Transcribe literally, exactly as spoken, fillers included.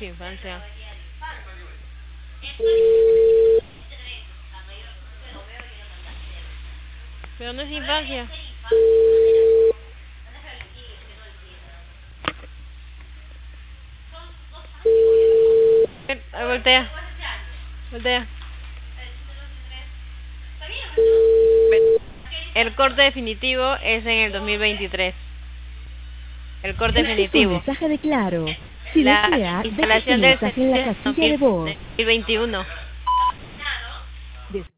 su infancia. Pero no es infancia. Eh, Voltea. Voltea. El corte definitivo es en el dos mil veintitrés. El corte Este es un definitivo. mensaje de Claro. Si La desea, deje su instalación del mensaje en la servicio es casilla de voz. dos mil veintiuno.